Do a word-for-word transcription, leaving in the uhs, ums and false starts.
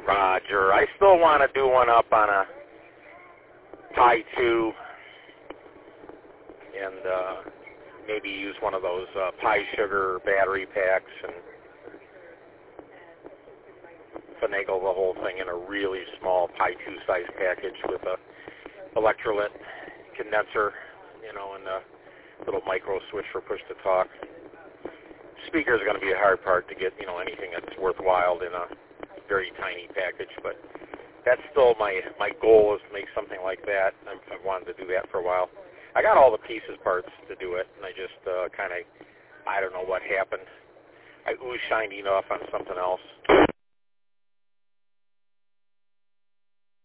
Roger. I still want to do one up on a Pi two and uh, maybe use one of those uh, Pi Sugar battery packs and finagle the whole thing in a really small Pi two size package with a electrolyte condenser, you know, and a little micro switch for push to talk. Speakers are going to be a hard part to get, you know, anything that's worthwhile in a very tiny package, but that's still my my goal is to make something like that. I've, I've wanted to do that for a while. I got all the pieces parts to do it, and I just uh, kind of, I don't know what happened. I ooze shined enough on something else.